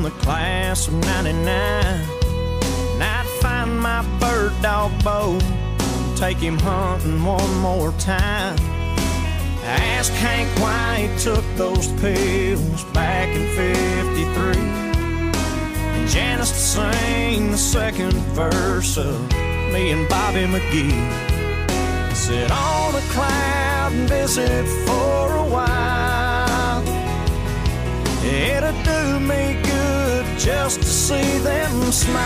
the class of '99. And I'd find my bird dog Bo, take him hunting one more time. I asked Hank why he took those pills back in '53, and Janice to sing the second verse of me and Bobby McGee. Sit on a cloud and visit for a while. It'd do me good just to see them smile.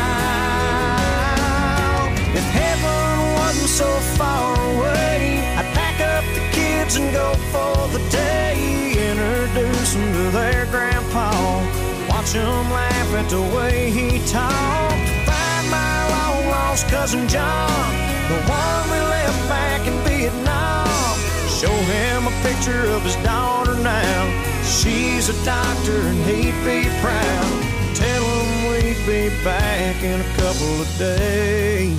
If heaven wasn't so far away, I'd pack up the kids and go for the day. Introduce them to their grandpa, watch them laugh at the way he talked. Find my long lost cousin John, the one we left back in Vietnam. Show him a picture of his daughter now. She's a doctor and he'd be proud. Tell him we'd be back in a couple of days.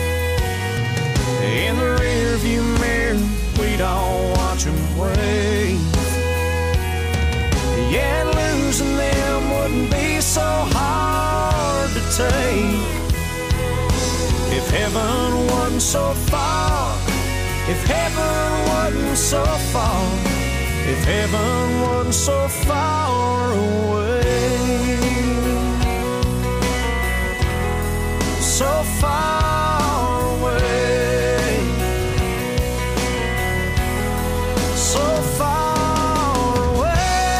In the rearview mirror, we'd all watch him wave. Yeah, losing them wouldn't be so hard to take. If heaven wasn't so far, if heaven wasn't so far, if heaven wasn't so far away, so far away, so far away.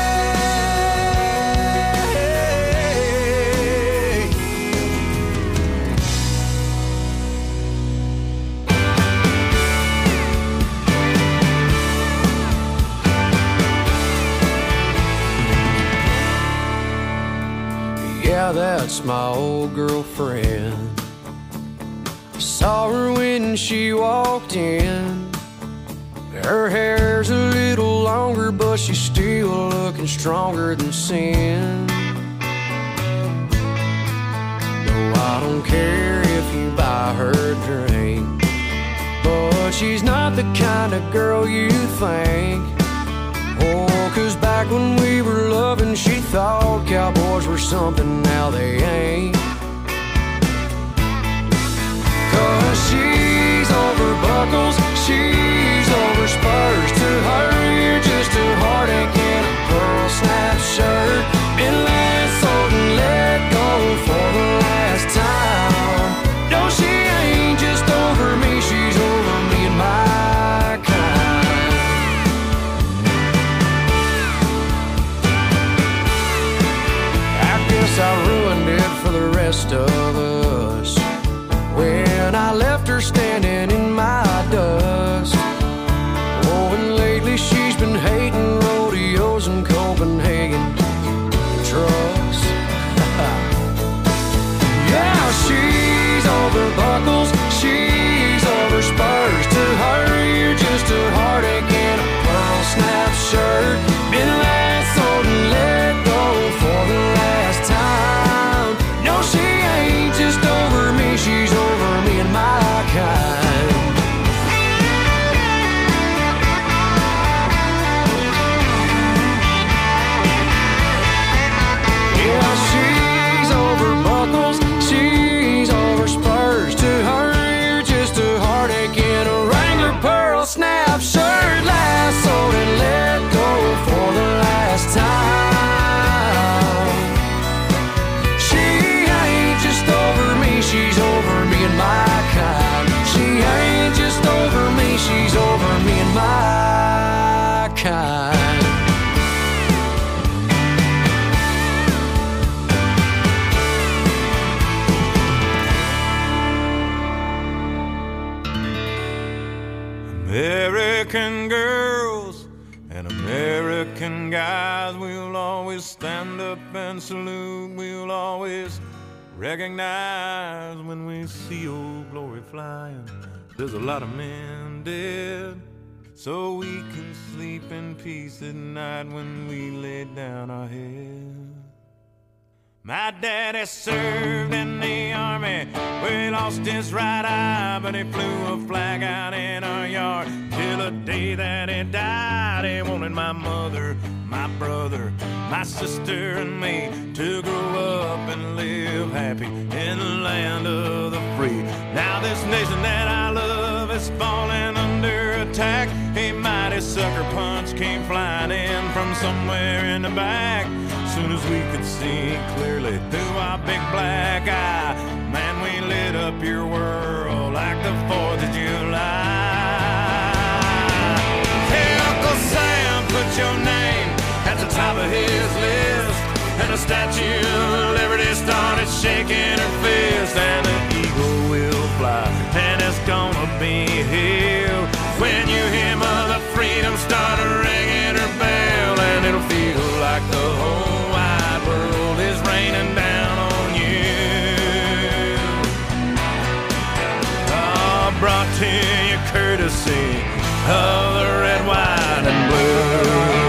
Yeah, that's my old girlfriend. Saw her when she walked in. Her hair's a little longer, but she's still looking stronger than sin. No, I don't care if you buy her a drink, but she's not the kind of girl you think. Oh, 'cause back when we were loving, she thought cowboys were something, now they ain't. 'Cause she's over buckles, she's over spurs. To her, you're just a heartache in a pearl snap shirt. Been lassoed and let go for the last time. No, she ain't just over me, she's over me and my kind. I guess I ruined it for the rest of us when I left her standing in my dust. Oh, and lately she's been hating rodeos in Copenhagen trucks. Yeah, she's over buckles, she's over spurs. To her, you're just a heartache in a pearl snap shirt. Been lassoed and let go for the last time. No, she ain't just over me, she's over me and my kind. Yeah, she's over buckles, she's over spurs. To her, you're just a heartache in a Wrangler pearl snap shirt. Lassoed and let go for the last time. She ain't just over me, she's over me and my kind. She ain't just over me, she's over me and my kind. American girls and American guys, we'll always stand up and salute. We'll always recognize when we see old glory flying. There's a lot of men dead, so we can sleep in peace at night when we lay down our head. My daddy served in the army, where he lost his right eye, but he flew a flag out in our yard till the day that he died. He wanted my mother, my brother, my sister and me, to grow up and live happy in the land of the free. Now this nation that I love is falling under attack. A mighty sucker punch came flying in from somewhere in the back. Soon as we could see clearly through our big black eye, man, we lit up your world like the 4th of July. Hey, Uncle Sam, put your name at the top of his list, and the Statue of Liberty started shaking her fist, and the eagle will fly, and it's gonna be here when you hear Mother Freedom start ringing her bell, and it'll feel like the whole wide world is raining down on you. Oh, brought to you courtesy of the red, white, and blue.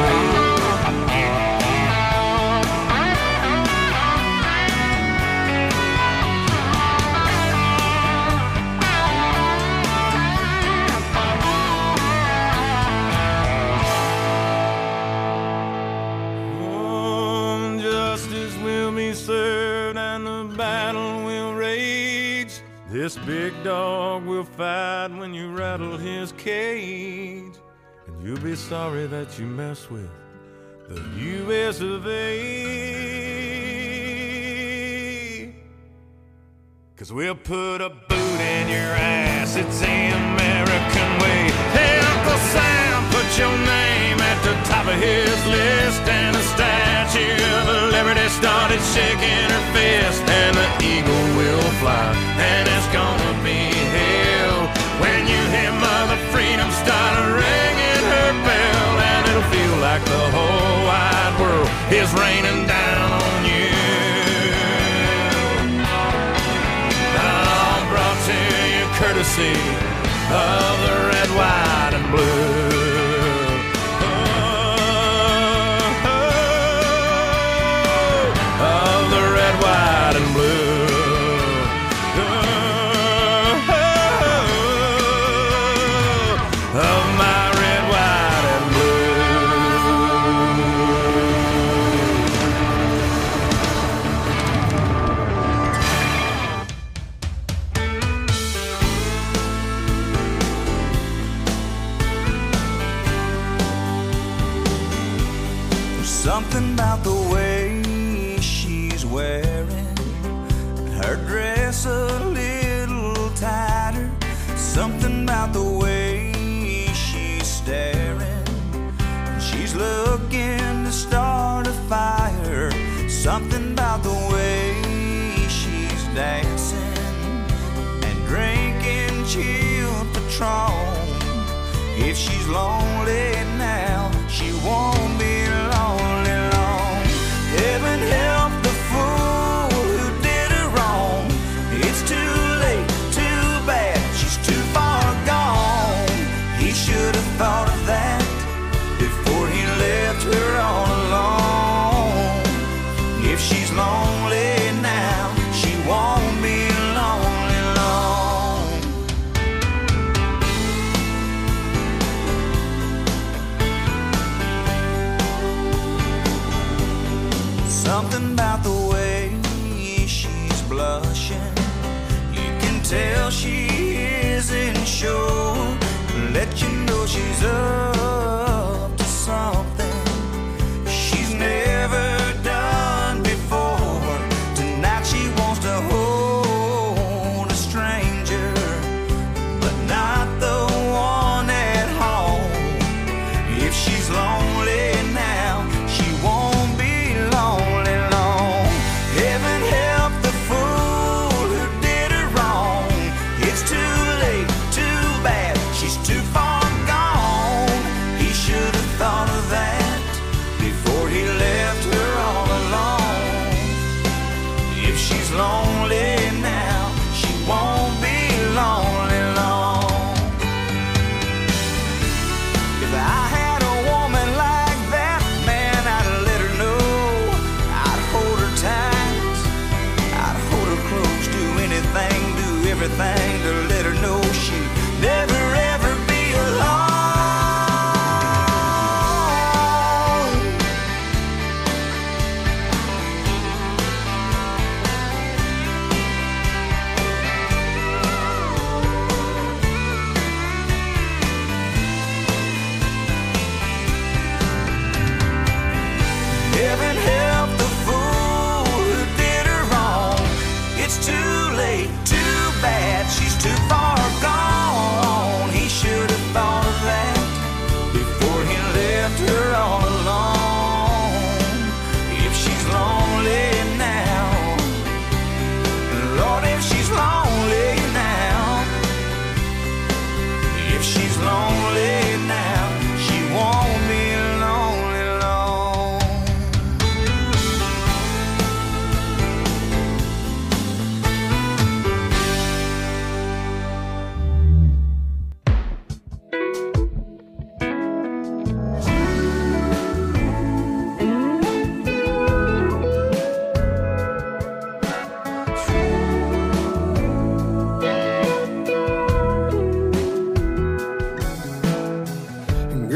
Served and the battle will rage. This big dog will fight when you rattle his cage, and you'll be sorry that you mess with the U.S. of A. 'Cause we'll put a boot in your ass, it's the American way. Hey, Uncle Sam, put your name at the top of his list, and the Statue of Liberty started shaking her fist, and the eagle will fly, and it's gonna be hell when you hear Mother Freedom start ringing her bell, and it'll feel like the whole wide world is raining down on you. All brought to you courtesy of the red, white, and blue. White and blue, of my red, white, and There's something about the way she's wearing her dress a little tighter, something about the way she's staring, she's looking to start a fire, something about the way she's dancing and drinking chilled Patron. If she's lonely now, she won't be lonely long. Heaven help the fool who did her wrong. It's too late, too bad, she's too far gone. He should have thought of that before he left her all alone. If she's lonely now, she won't be lonely long. Something about the way she's blushing, you can tell she isn't sure. Let you know she's up to something she's never done before. Tonight she wants to hold a stranger, but not the one at home. If she's lonely now, she won't be lonely long. Heaven help the fool who did her wrong. It's too late, too bad, she's too far gone. He should have thought of that before he left her all alone. If she's lonely now, she won't be lonely long. If I had a woman like that, man, I'd let her know. I'd hold her tight, I'd hold her close, do anything, do everything to let her know she'd never ever be alone.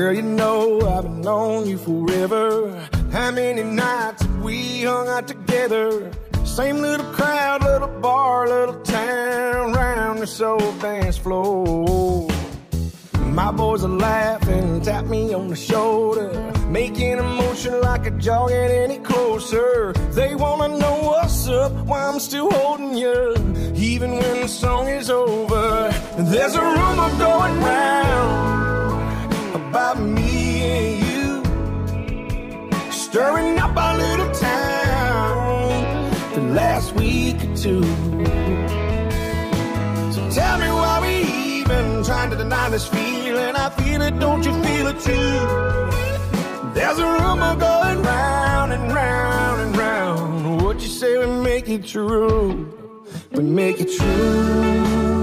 Girl, you know I've been known you forever. How many nights have we hung out together? Same little crowd, little bar, little town, round this old dance floor. My boys are laughing, tap me on the shoulder, making a motion like a jogging any closer. They wanna know what's up, why I'm still holding you, even when the song is over. There's a rumor going round about me and you, stirring up our little town the last week or two. So tell me why we even trying to deny this feeling. I feel it, don't you feel it too? There's a rumor going round and round and round. What you say we make it true, we make it true.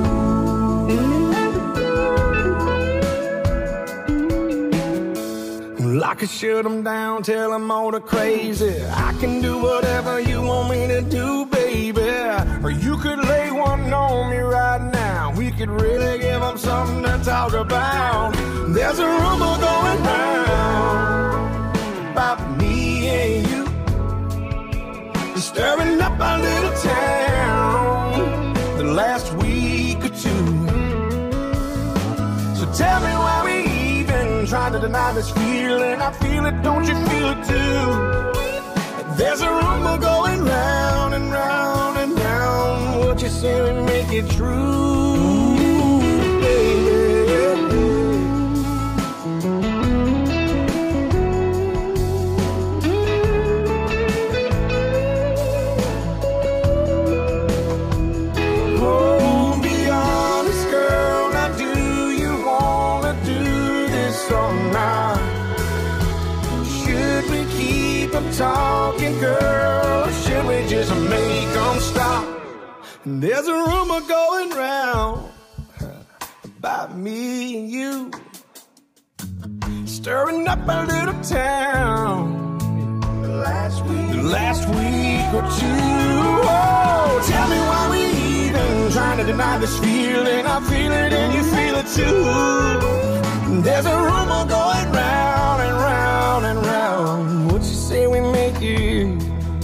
I could shut them down, tell them all the crazy. I can do whatever you want me to do, baby. Or you could lay one on me right now. We could really give them something to talk about. There's a rumor going round about me and you, stirring up our little town the last week or two. So tell me why we trying to deny this feeling. I feel it, don't you feel it too? There's a rumor going round and round and round. What you say we make it true, baby. Oh, be honest, girl. Now do you wanna do this or not? Should we keep them talking, girl, or should we just make them stop? And there's a rumor going round about me and you, stirring up a little town the last week or two. Oh, tell me why we even trying to deny this feeling. I feel it and you feel it too. There's a rumor going round and round and round. What you say we make it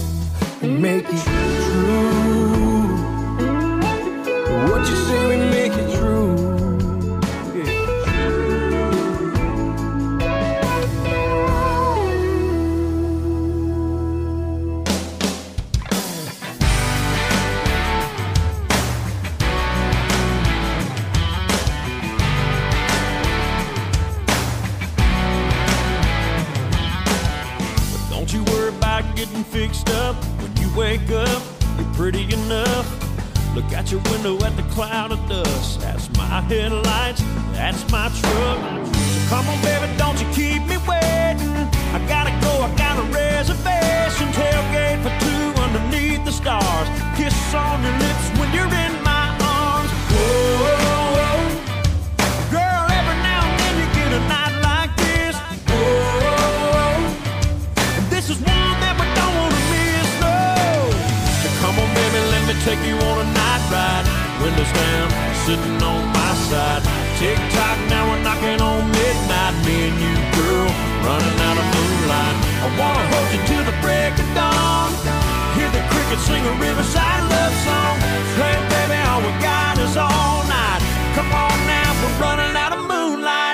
true? What you say we make it true? Getting fixed up when you wake up, you're pretty enough. Look out your window at the cloud of dust. That's my headlights, that's my truck. So come on baby, don't you keep me waiting. I gotta go, I got a reservation. Tailgate for two underneath the stars. Kiss on your lips when you're in my arms. Whoa, girl, every now and then you get a night like this. Whoa, and this is one that we don't want to miss, no. So come on baby, let me take you on a night ride. Windows down, sitting on my side. Tick-tock, now we're knocking on midnight. Me and you, girl, running out of moonlight. I wanna hold you till the break of dawn. Hear the crickets sing a riverside love song. Hey baby, all we got is all night. Come on now, we're running out of moonlight.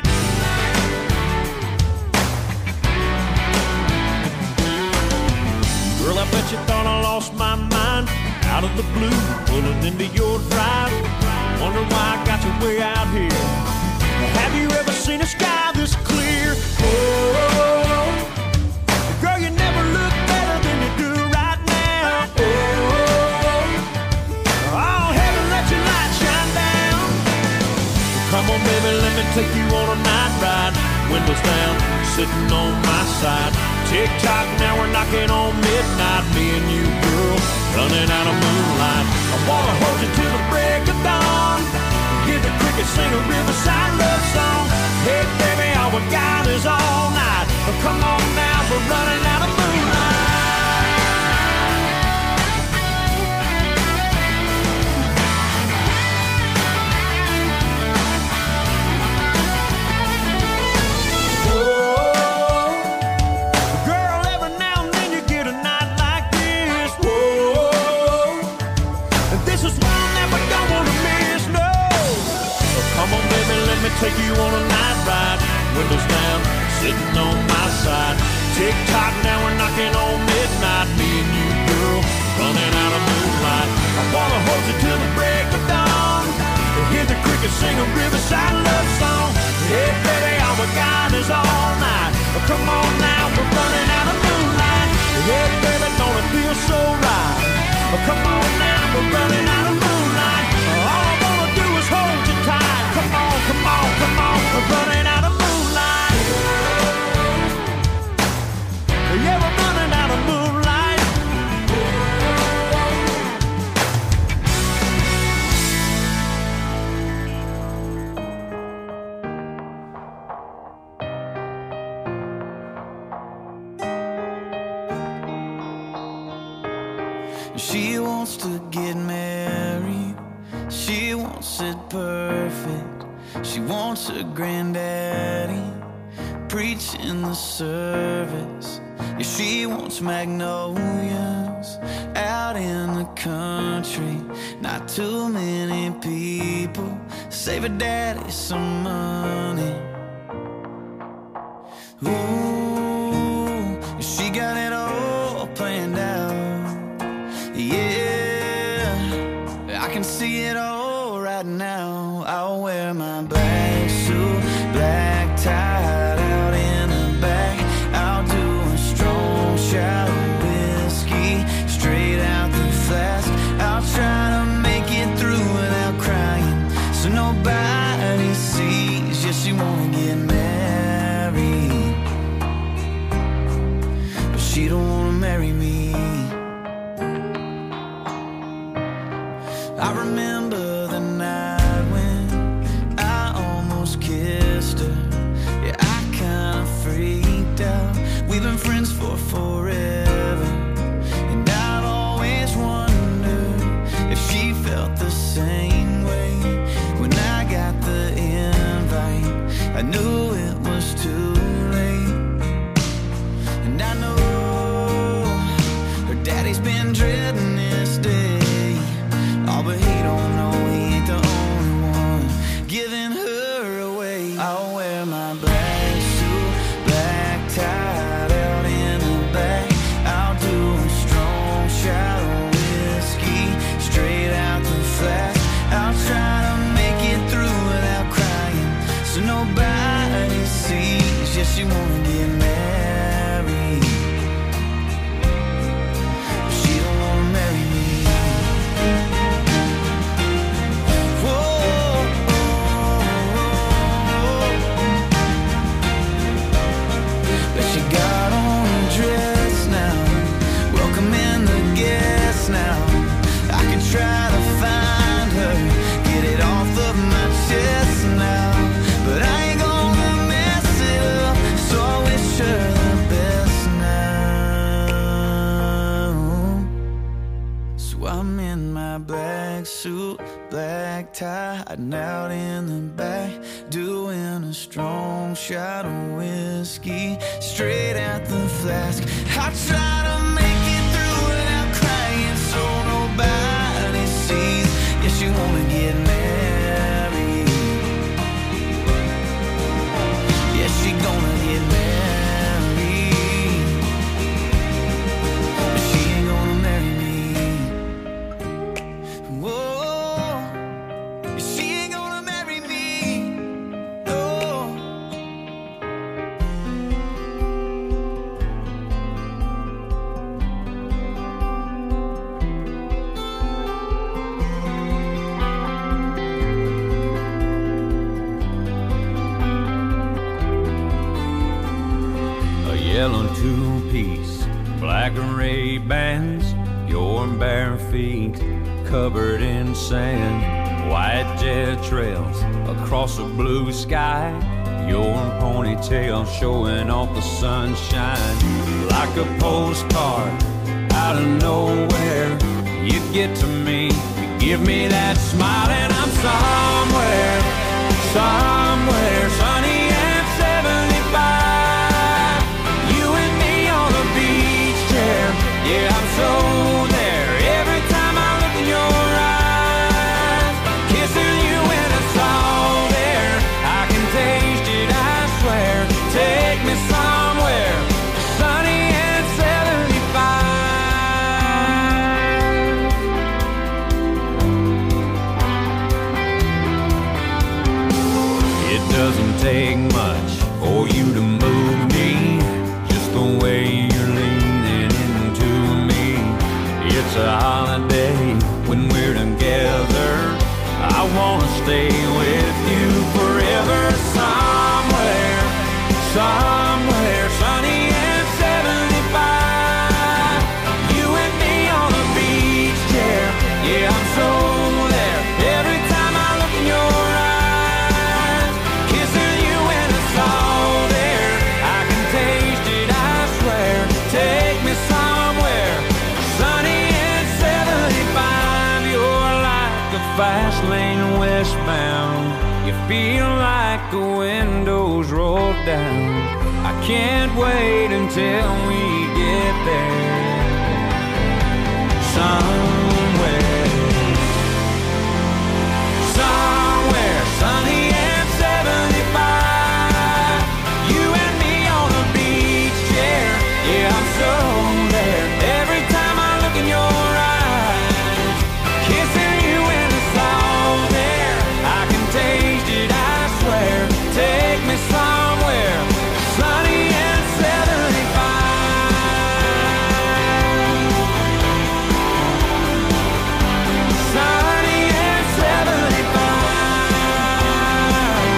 Girl, I bet you thought I lost my mind. Out of the blue, pulling into your drive. Wonder why I got you way out here. Have you ever seen a sky this clear? Oh, girl, you never look better than you do right now. Oh, heaven, let your light shine down. Come on, baby, let me take you on a night ride. Windows down, sitting on my side. Tick-tock, now we're knocking on midnight. Me and you, girl, running out of moonlight. I wanna hold you till the break of dawn. Hear the crickets sing a riverside love song. Hey baby, all we got is all night. Come on now, we're running out of moonlight. Oh, this is one that we don't wanna miss, no. Come on, baby, let me take you on a night ride. Windows down, sitting on my side. Tick-tock, now we're knocking on midnight. Me and you, girl, running out of moonlight. I wanna hold you till the break of dawn. Hear the crickets sing a riverside love song. Hey, baby, all we got is all night. Come on now, we're running out of moonlight. Hey, baby, don't it feel so right? Come on now, we're running out of moonlight. All I wanna do is hold you tight. Come on, come on, come on, we're running out of moonlight. Yeah, we're running out of moonlight. She wants to get married. She wants it perfect. She wants her granddaddy preaching the service. Yeah, she wants magnolias out in the country. Not too many people. Save her daddy some money. Ooh, she got it all planned out. Yeah, I can see it all right now. I'll wear my black suit, black tie out in the back. I'll do a strong shot of whiskey straight out the flask. I'll try to make it through without crying, so nobody sees. Yeah, she wanna get married, but she don't wanna marry me. I remember the night when I almost kissed her. Yeah, I kinda freaked out. We've been friends for forever, and I'd always wondered if she felt the same way. When I got the invite, I knew it was too late. And I know her daddy's been dreading this day. Oh, but he don't know he ain't the only one giving her away. I'll wear my black suit, black tie out in the back. I'll do a strong shot of whiskey straight out the flask. I'll try to make it through without crying, so nobody sees. Yeah, she wanna get married, but she don't wanna marry me. Now I can try to find her, get it off of my chest now, but I ain't gonna mess it up, so I wish her the best now. So I'm in my black suit, black tie, hiding out in the back, doing a strong shot of whiskey straight out the flask. I try to make it through without crying, so nobody sees. Yeah, she wanna get married. Yeah, she gonna get married, but she ain't gonna marry me. Whoa, she ain't gonna marry me. No. Yellow two-piece, black and Ray-Bans, your bare feet covered in sand, white jet trails across a blue sky, your ponytail showing off the sunshine. Like a postcard out of nowhere, you get to me, you give me that smile, and I'm somewhere, somewhere sunny and 75. You and me on the beach chair, yeah, I'm so there. Every time I look in your eyes. take much for you to move me. Just the way you're leaning into me. It's a holiday when we're together. I wanna stay with you forever. Somewhere, somewhere sunny and 75. You and me on a beach chair. Yeah, I'm so there. Every time I look in your eyes, kissing you in the salt air. I can taste it, I swear. Take me somewhere sunny and 75. You're like a fast lane westbound. You feel like the windows roll down. I can't wait until we get there. Somewhere, somewhere sunny and 75. You and me on a beach chair. Yeah, I'm so there. Every time I look in your eyes, kissing you in the salt air. I can taste it, I swear. Take me somewhere sunny and 75. Sunny and 75.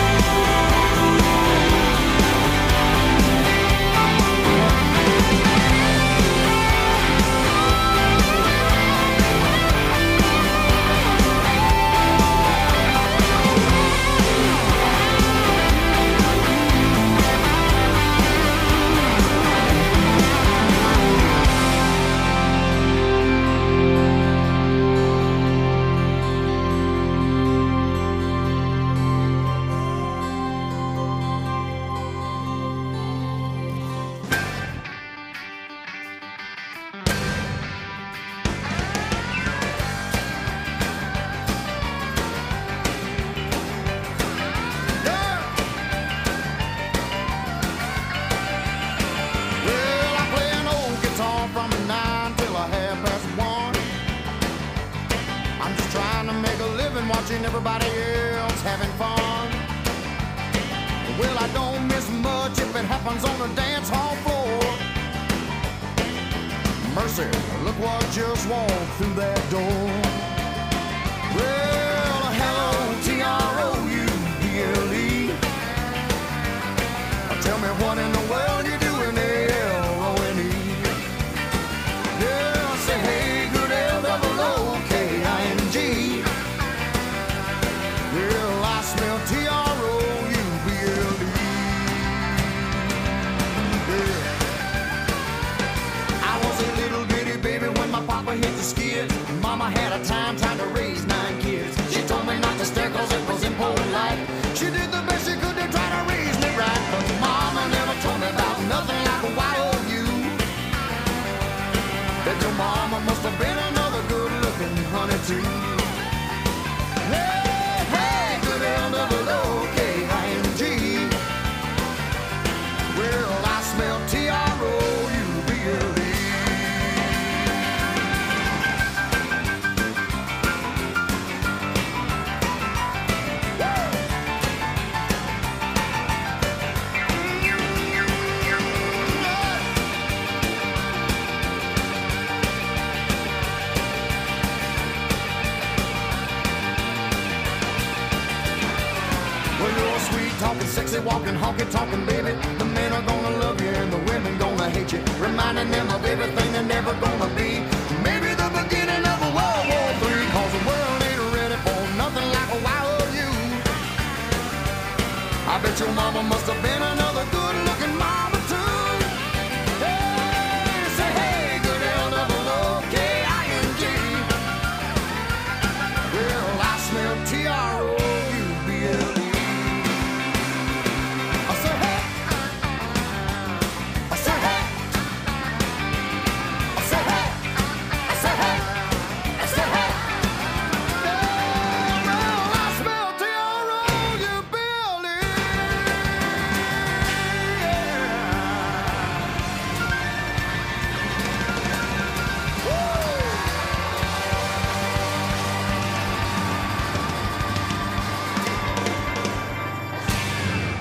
Well, I play an old guitar from 9 till a 1:30. I'm just trying to make a living watching everybody else having fun. Well, I don't miss much if it happens on the dance hall floor. Mercy, look what just walked through that door. Well, hello, TROUBLE. Tell me what in the world you doing, LONE. Yeah, I say hey, good LOOKING. Yeah, I smell TROUBLE. Yeah. I was a little bitty baby when my papa hit the skids. Mama had a time trying to raise 9 kids. She told me not to stare cause it was impolite. She did the best she could to try to raise me right. But mama never told me about nothing like a YOU. That your mama must have been another good looking honey too. Hey, hey, good LOOKING. Well, I smell TROUBLE. Talking sexy, walking, honky, talking, baby. The men are gonna love you and the women gonna hate you. Reminding them of everything they're never gonna be. Maybe the beginning of a World War III. Cause the world ain't ready for nothing like a YOU. I bet your mama must have been another good looking mama too. Hey, say hey, good LOOKING. Well, I smell TROUBLE.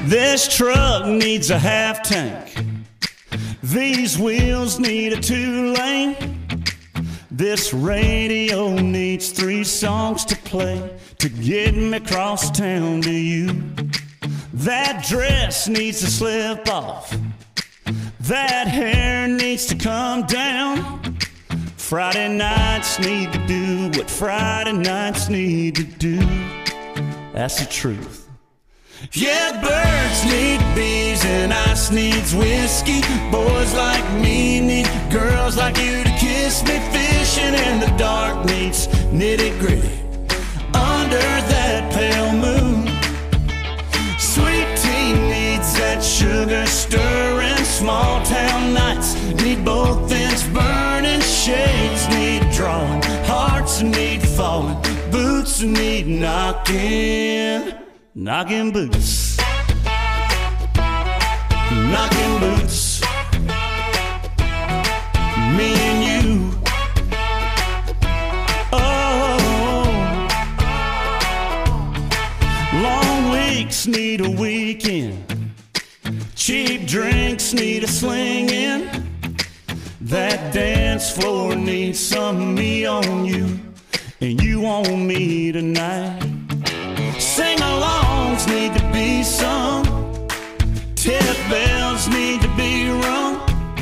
This truck needs a half tank. These wheels need a 2-lane. This radio needs 3 songs to play to get me across town to you. That dress needs to slip off. That hair needs to come down. Friday nights need to do what Friday nights need to do. That's the truth. Yeah, birds need bees and ice needs whiskey. Boys like me need girls like you to kiss me. Fishing in the dark needs nitty-gritty under that pale moon. Sweet tea needs that sugar stirring. Small town nights need both ends burning. Shades need drawing, hearts need falling, boots need knocking. Knocking boots, knocking boots, me and you. Oh, long weeks need a weekend. Cheap drinks need a sling-in. That dance floor needs some me on you, and you on me tonight. Sing-alongs need to be sung. Tip bells need to be rung.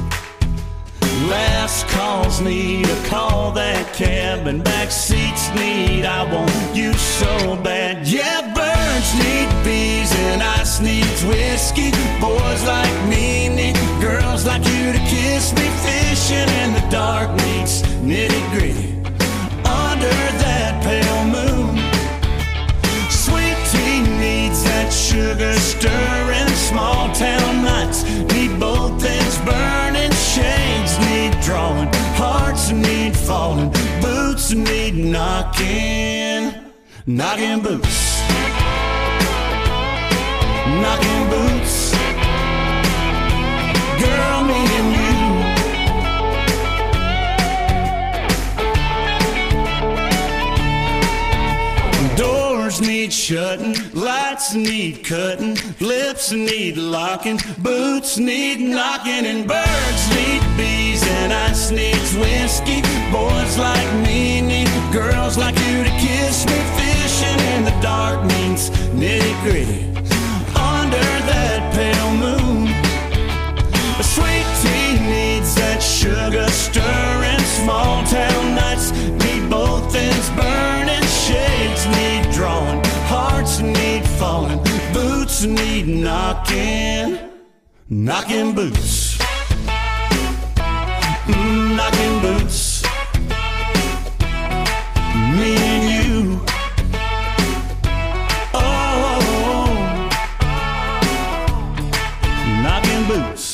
Last calls need to call that cab, and back seats need I want you so bad. Yeah, birds need bees and ice needs whiskey. Boys like me need girls like you to kiss me. Fishing in the dark needs nitty-gritty under that pale moon. Sweet tea needs that sugar stirring. Small town nights need both ends burning. Shades need drawing, hearts need falling, boots need knocking. Knocking boots, knocking boots, girl, me and you. Doors need shutting, lights need cutting, lips need locking, boots need knocking, and birds need bees and ice needs whiskey. Boys like me need girls like you to kiss me. Fishing in the dark means nitty-gritty under that pale moon. A sweet tea needs that sugar stirring. Small town nights need both ends burning. Shades need drawing, hearts need falling, boots need knocking. Knocking boots, knocking boots, me and you. Oh, knocking boots.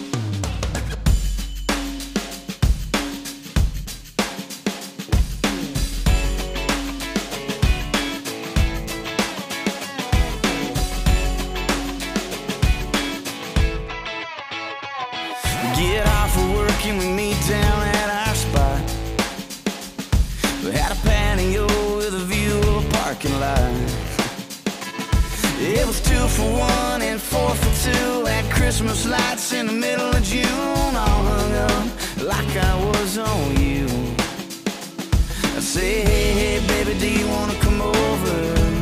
Get off of work and we meet down at our spot. We had a patio with a view of a parking lot. It was 2 for 1 and 4 for 2. Had Christmas lights in the middle of June, all hung up like I was on you. I say, hey, hey, baby, do you wanna come over?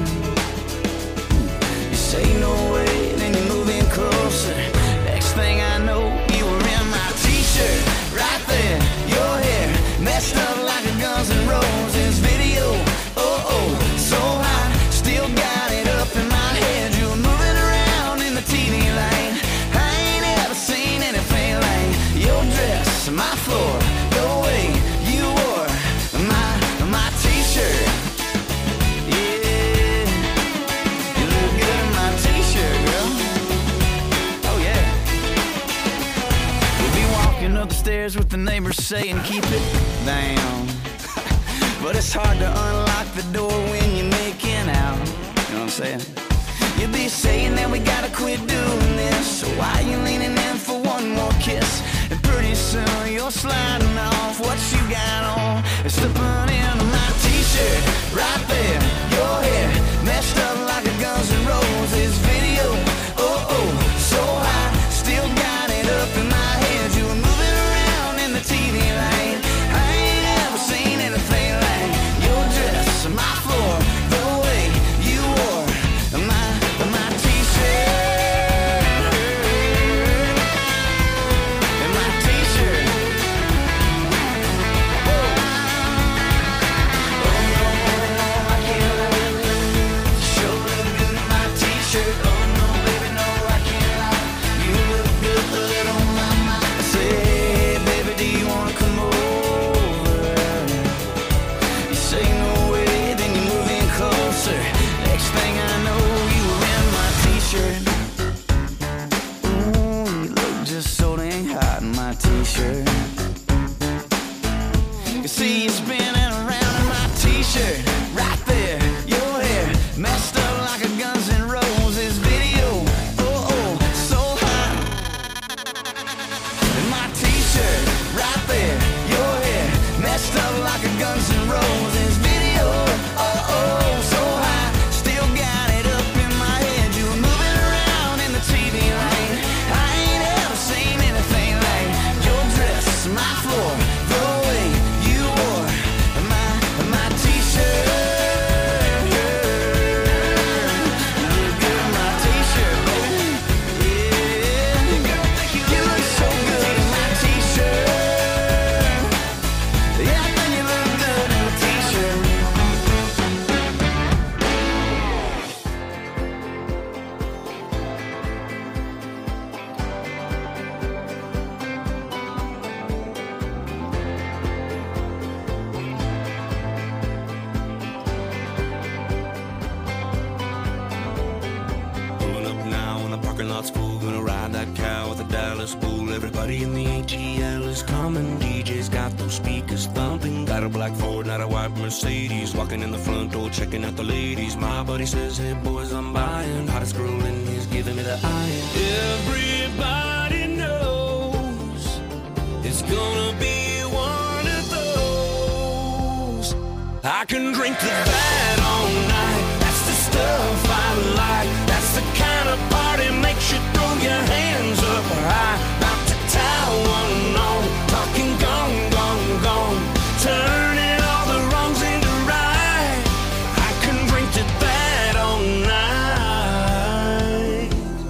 You say no way, then you move in closer. Next thing I know, you were in my t-shirt, right there. Your hair messed up like a Guns N' Roses video. Oh, oh, so hot, still got it up in my head. You were moving around in the TV lane. I ain't ever seen anything like your dress, my floor, the way you wore my t-shirt. Yeah, you look good in my t-shirt, girl. Oh yeah. We'll be walking up the stairs with the neighbors saying keep it down. But it's hard to unlock the door when you're making out. You know what I'm saying? You'll be saying that we gotta quit doing this. So why you leaning in for one more kiss? And pretty soon you're sliding off what you got on and slipping into my t-shirt. Right there, your hair messed up like a Guns N' Roses video. Oh, ATL is coming, DJ's got those speakers thumping. Got a black Ford, not a white Mercedes. Walking in the front door, checking out the ladies. My buddy says, hey boys, I'm buying. Hottest girl in he's giving me the iron. Everybody knows it's gonna be one of those. I can drink to that all night. That's the stuff I like. That's the kind of party makes you throw your hands up high. About to tie one on, talking gone, gone, gone. Turning all the wrongs into right. I can drink to that all night.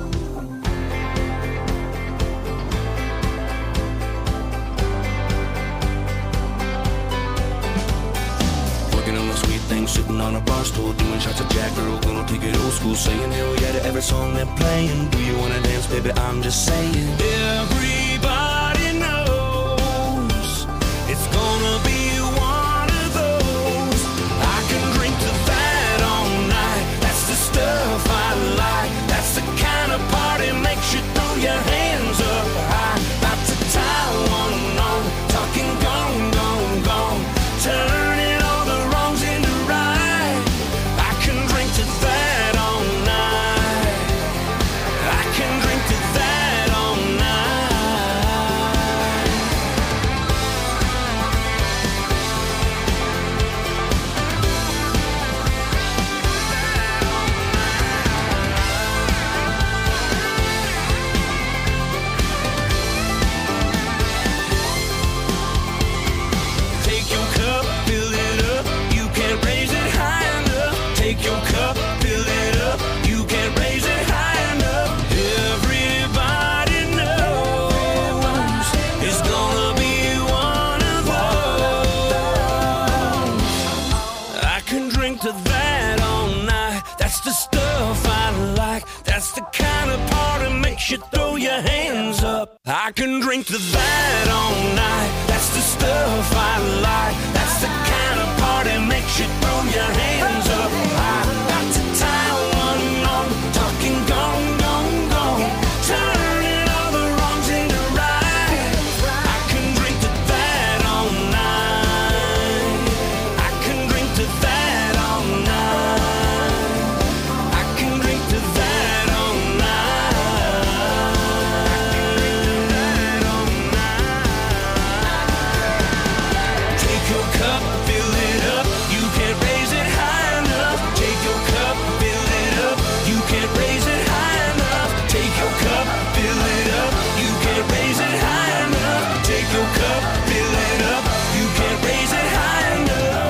Working on the sweet thing, sitting on a bar stool, doing shots of Jack, girl, gonna take it old school, saying hell yeah to every song they're playing. Do you wanna dance, baby? I'm just saying. Everybody knows it's gonna be one of those. I can drink to that all night. That's the stuff I like. That's the kind of party makes you throw your hands up high. About to tie one on, talking gone, gone, gone. Turning all the wrongs into right. I can drink to that all night. I can drink to that all night. Take your cup, fill it up. You can't raise it high enough. Take your cup, fill it up. You can't raise it high enough. Everybody knows it's gonna be one of those. I can drink to that all night. That's the stuff I like. That's the kind of party makes you throw your hands up. I can drink to that all night. That's the stuff I like. That's the kind of party makes you throw your hands up. I got to tie one on, talking gone, gone, gone. Turning all the wrongs into right. I can drink to that all night. I can drink to that all night. I can drink to that all night. Take your cup, fill it up. You can't raise it high enough. Take your cup, fill it up. You can't raise it high enough. Take your cup, fill it up. You can't raise it high enough. Take your cup, fill it up. You can't raise it high enough.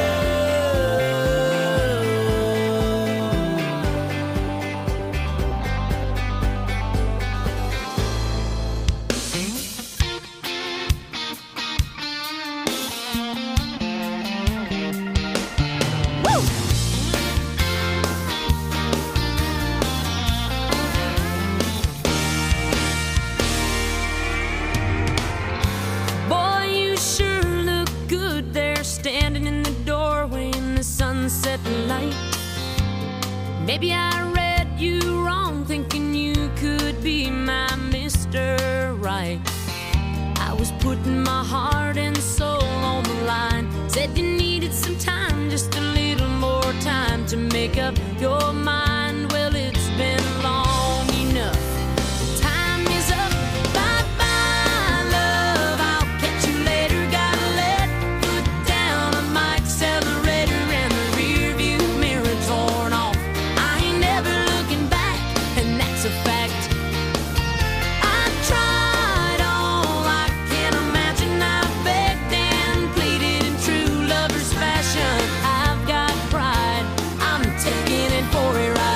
Boy, you sure look good there, standing in the doorway in the sunset light. Maybe I read you wrong, thinking you could be my Mr. Right. I was putting my heart and soul on the line. Said you needed some time, just a little more time to make up your mind. Well, it's been long enough. Time is up. Bye-bye, love. I'll catch you later. Gotta let foot down on my accelerator, and the rear view mirror torn off. I ain't never looking back, and that's a fact. I tried all I can imagine. I begged and pleaded in true lover's fashion. I've got pride. I'm taking it for a ride.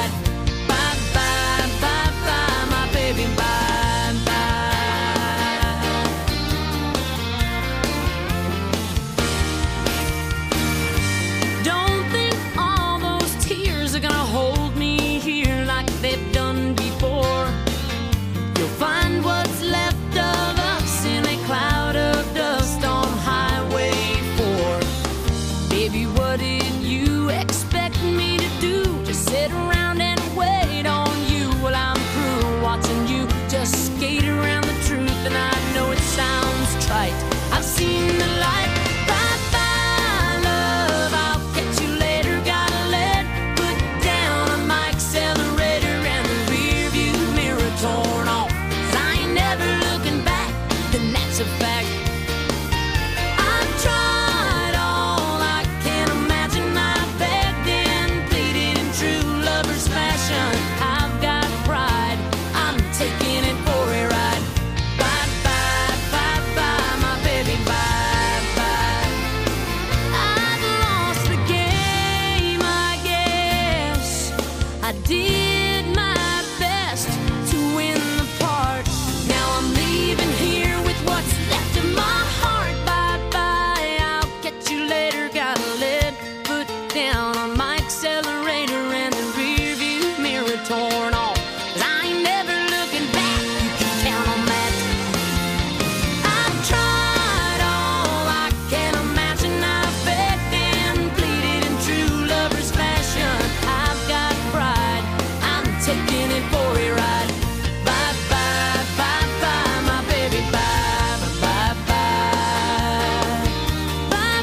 taking it for a ride. Bye, bye, bye, bye, my baby, bye, bye, bye, bye,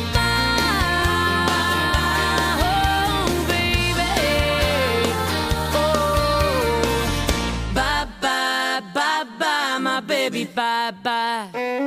bye, oh, baby, oh, bye, bye, bye, bye, my baby, bye, bye.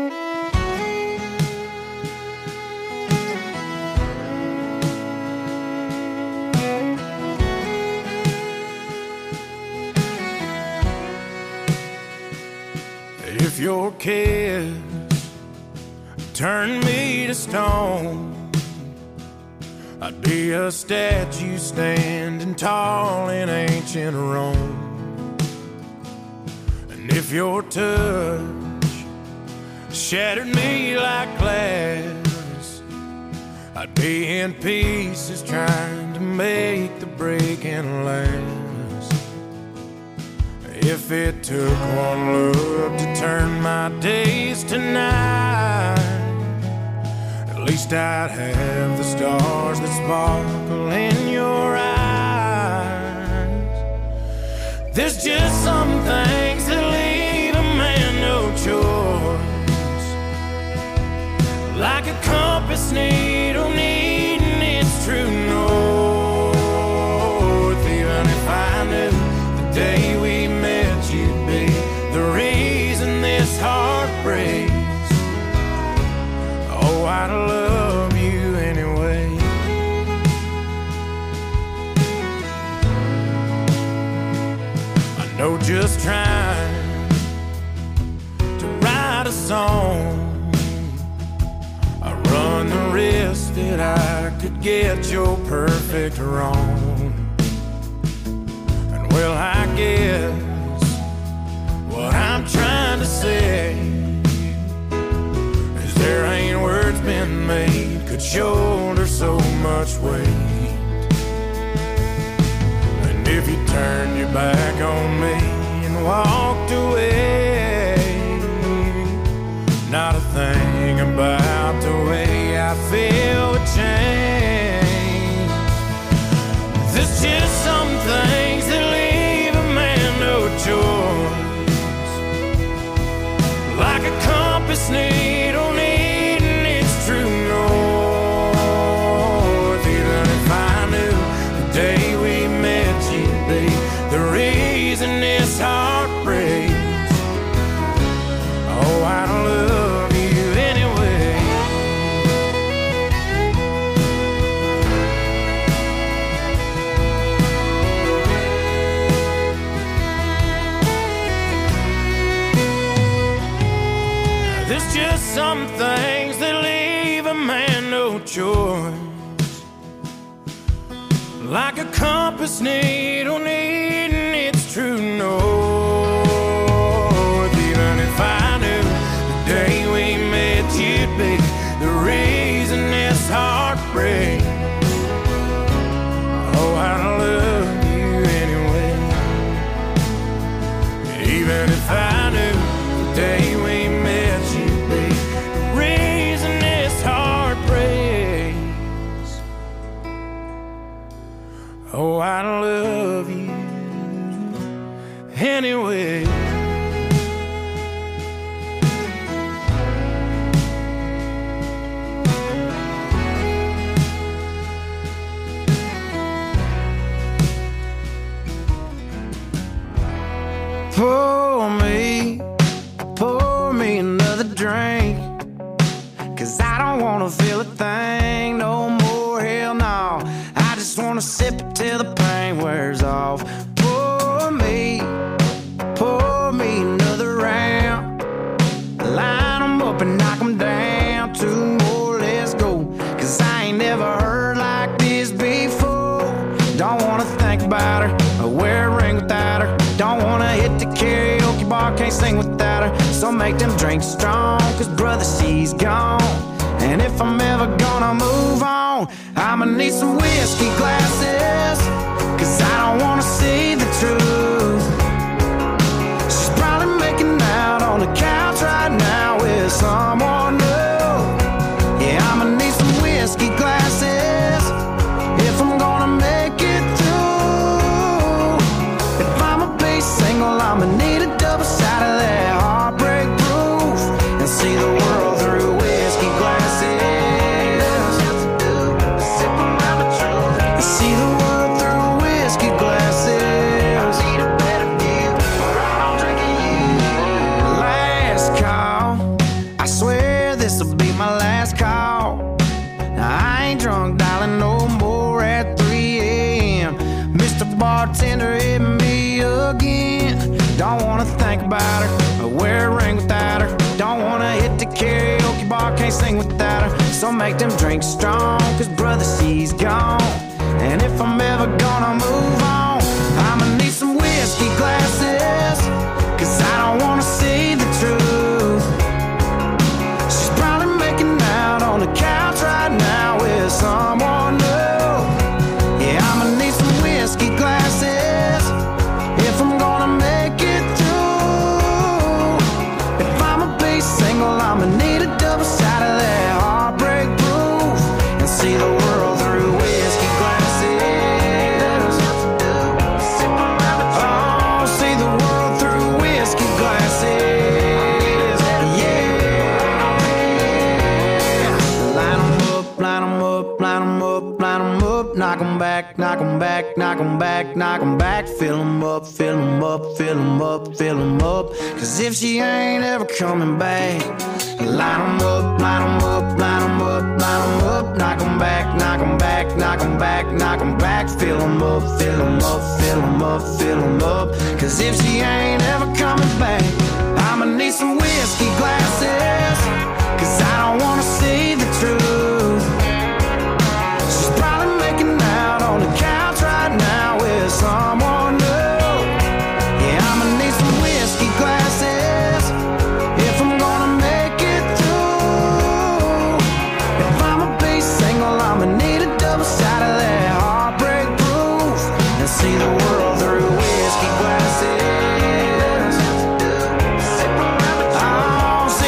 If your kiss turned me to stone, I'd be a statue standing tall in ancient Rome. And if your touch shattered me like glass, I'd be in pieces trying to make the breaking last. If it took one look to turn my days to night, at least I'd have the stars that sparkle in your eyes. There's just some things that leave a man no choice, like a compass needle needing its true north. Even if I knew the day we met you'd be the reason this heart breaks, oh, I'd love you anyway. I know just trying to write a song, I run the risk that I could get your perfect wrong. And well, I guess what I'm trying to say is there ain't words been made could shoulder so much weight. And if you turned your back on me and walked away, not a thing about the way I feel would change. There's just some things that leave a man no choice, like a compass needle needing its true north. Even if I knew the day we met you'd be the reason this heart breaks, oh, I don't love you anyway. There's just some things that leave a man no choice, like a compass needle needing its true north. Even if I knew the day we met you'd be the reason this heart breaks, oh, I love you anyway. Even if I knew the day we met you'd be the reason this heart breaks, oh, I love you anyway. Pour me another drink, 'cause I don't wanna feel a thing no more, hell no. I just wanna sip it till the pain wears off. Pour me another round, line 'em up and knock 'em down. Two more, let's go, 'cause I ain't never heard like this before. Don't wanna think about her or wear a ring without her. Don't wanna hit the karaoke bar, can't sing without her. So make them drinks strong, 'cause brother, she's gone. And if I'm ever gonna move on, I'ma need some whiskey glasses, 'cause I don't wanna see the truth. She's probably making out on the couch right now with someone new. Yeah, I'ma need some whiskey glasses if I'm gonna make it through. If I'm bartender hit me again. Don't wanna think about her or wear a ring without her. Don't wanna hit the karaoke bar, can't sing without her. So make them drinks strong, cause brother, she's gone. And if I'm ever gonna move on, I'ma need some whiskey glasses, cause I don't wanna see the truth. She's probably making out on the couch right now with someone new. Yeah, I'ma need some whiskey glasses if I'm gonna make it through. If I'ma be single, I'ma need a double shot of that heartbreak proof and see the world through whiskey glasses. Oh, see the world through whiskey glasses. Yeah. Line 'em up, line 'em up, line 'em up, line 'em up. Knock 'em back, knock 'em back, knock 'em back, knock 'em back. Fill 'em up, fill 'em up, fill 'em up, fill 'em up. Cause if she ain't ever coming back, line 'em up, line 'em up, line 'em up, line 'em up. Knock 'em back, knock 'em back, knock 'em back, knock 'em back. Fill 'em up, fill 'em up, fill 'em up, fill em up. Cause if she ain't ever coming back, I'ma need some whiskey glasses, cause I don't wanna see the truth. She's probably making out on the couch right now with someone new. Yeah, I'ma need some whiskey glasses if I'm gonna make it through. If I'ma be single, I'ma need a double shot of that heartbreak proof and see the world through whiskey glasses. Oh,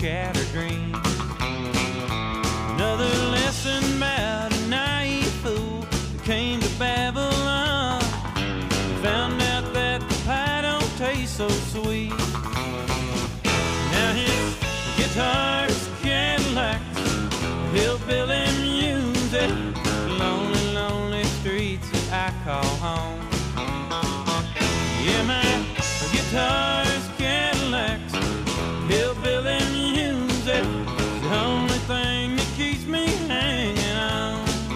shattered dreams. Another lesson about a naive fool that came to Babylon. Found out that the pie don't taste so sweet. Now his guitar's Cadillacs, hillbilly music, lonely, lonely streets that I call home. Yeah, my guitar's Cadillacs, hillbilly music, the only thing that keeps me hanging on.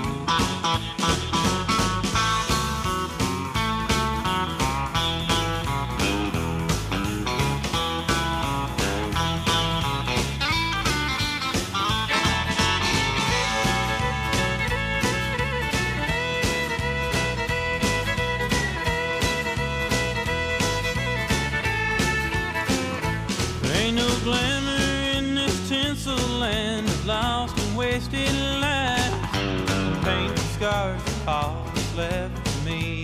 Glamour in this tinsel land of lost and wasted lives, paint scars of all that's left for me.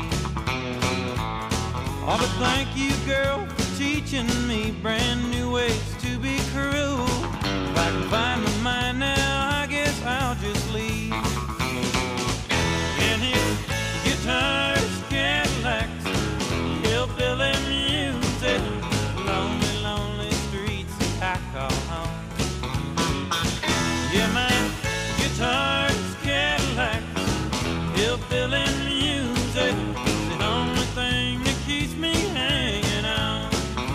Oh, but thank you, girl, for teaching me brand new ways to be cruel. If I can find my mind now, I guess I'll just leave. And his guitar's Cadillacs, hillbilly music, lonely, lonely I call home. Yeah, my guitar's Cadillacs, hillbilly music, the only thing that keeps me hanging on.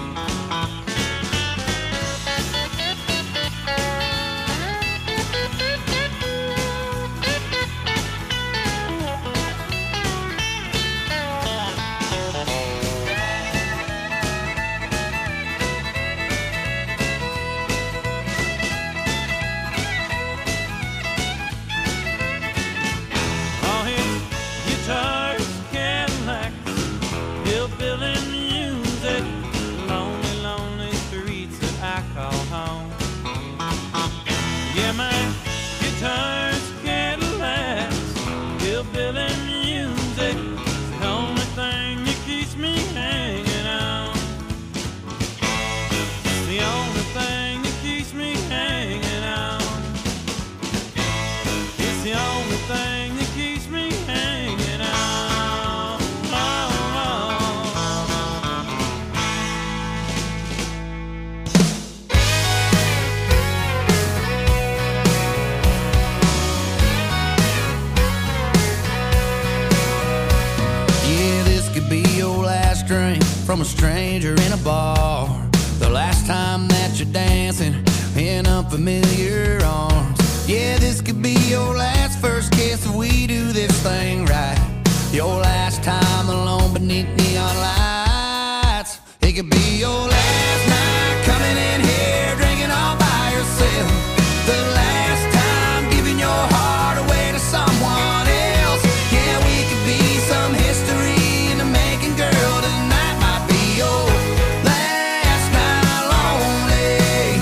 From a stranger in a bar, the last time that you're dancing in unfamiliar arms. Yeah, this could be your last first kiss if we do this thing right. Your last time alone beneath neon lights. It could be your last night coming in here drinking all by yourself. The last time giving your heart away to someone else. Yeah, we could be some history in the making, girl. Tonight might be your last night lonely.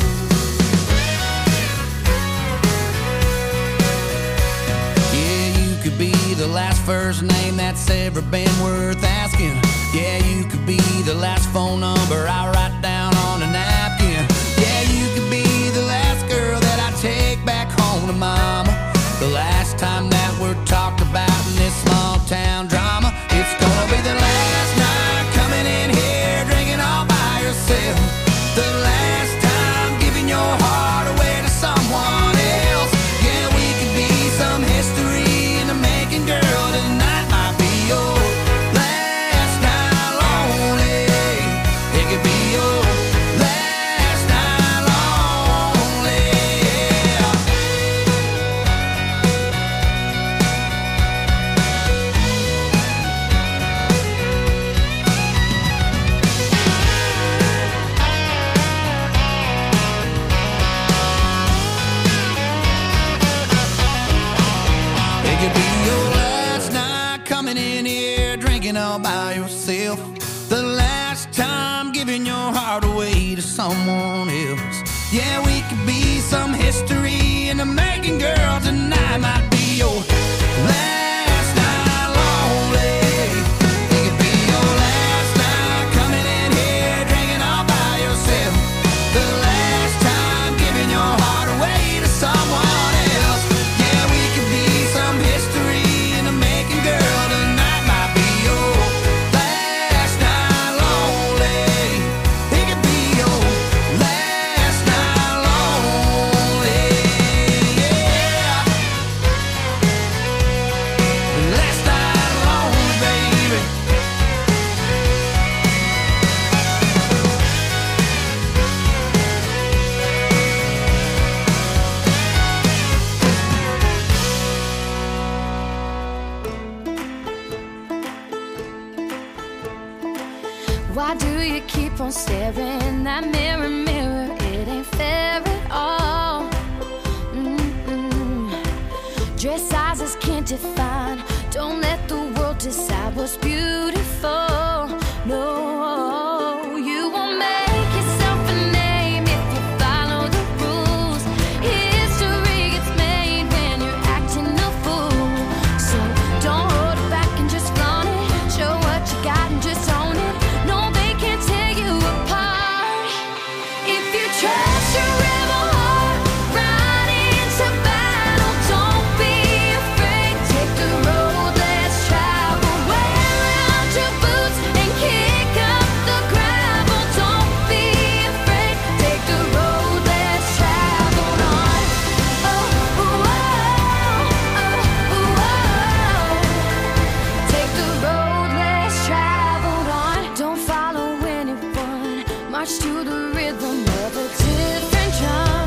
Yeah, you could be the last first name that's ever been worth asking. Yeah, you could be the last phone number I write down on a napkin. Yeah, you could be the last girl that I take back home to mama. The last time that we're talked about in this small town drama. It's gonna be the last night coming in here drinking all by yourself. The last time giving your heart away to someone else. Yeah, we could be some history in the making, girl. Tonight might be your last night lonely. It could be your last night lonely. It could be your last night coming in here drinking all by yourself. The last time giving your heart away to someone else. Yeah, we could be some history in the making, girl. Tonight might be your last night lonely. It could be your last night coming in here drinking all by yourself. The last time define. Don't let the world decide what's beautiful. No, you won't make yourself a name if you follow the rules. History gets made when you're acting a fool. So don't hold it back and just flaunt it. Show what you got and just own it. No, they can't tear you apart. If you trust your rebel heart, ride into battle. Don't be afraid. Take the road less traveled. Wear out your boots and kick up the gravel. Don't be afraid. Take the road less traveled on. Oh, oh, oh, oh, oh. Take the road less traveled on. Don't follow anyone. March to the rhythm of a different drum.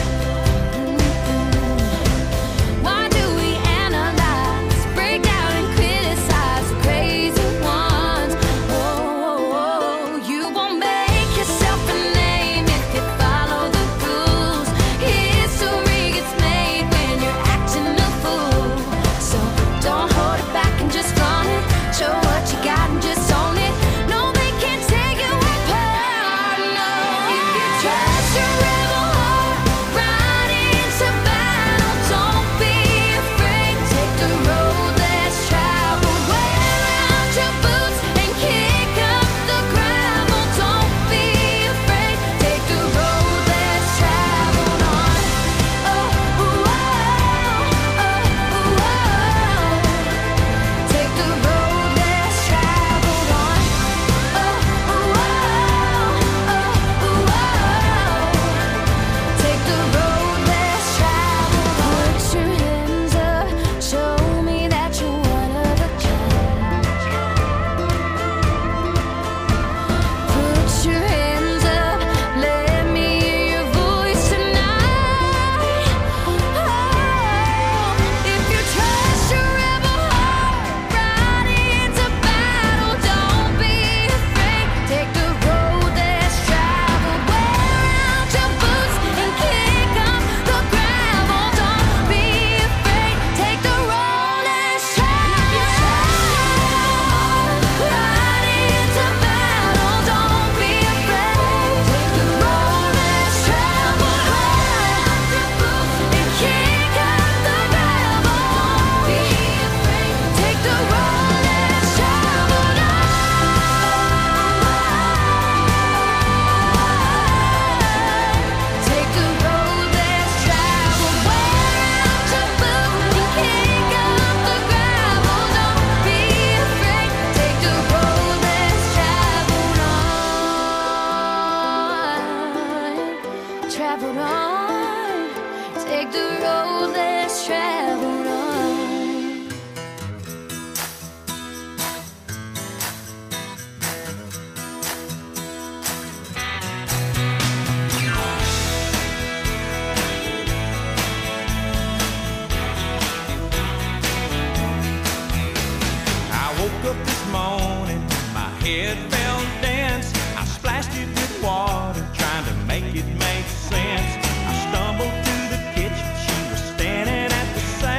Why do we analyze, break down and criticize the crazy ones? Oh, you won't make yourself a name if you follow the rules. History gets made when you're acting a fool. So don't hold it back and just flaunt it. Show what you got and just own it. No, they can't take you apart. No, if you trust your rebel heart, ride into battle. Don't be afraid. Take the road less traveled. Wear out your boots and kick up the gravel. Don't be afraid. Take the road less traveled on. Oh, oh, oh, oh. Take the road less traveled on. Oh, oh, oh, oh, oh. Take the road less traveled on. Put your hands up, show me that you're one of a kind. Put your hands up, let me hear your voice tonight. Oh, if you trust your rebel heart, ride into battle. Don't be afraid. Take the road less traveled. Wear out your boots and kick up the gravel. Don't be afraid. Take the road less traveled. Ride into battle. Don't be afraid. Take the road less traveled. Wear out your boots and kick up the gravel. Don't be afraid. Take the road less traveled. Take the road less traveled. Wear out your boots and kick up the gravel. Don't be afraid. Take the road less traveled on. Traveled on. Take the road less traveled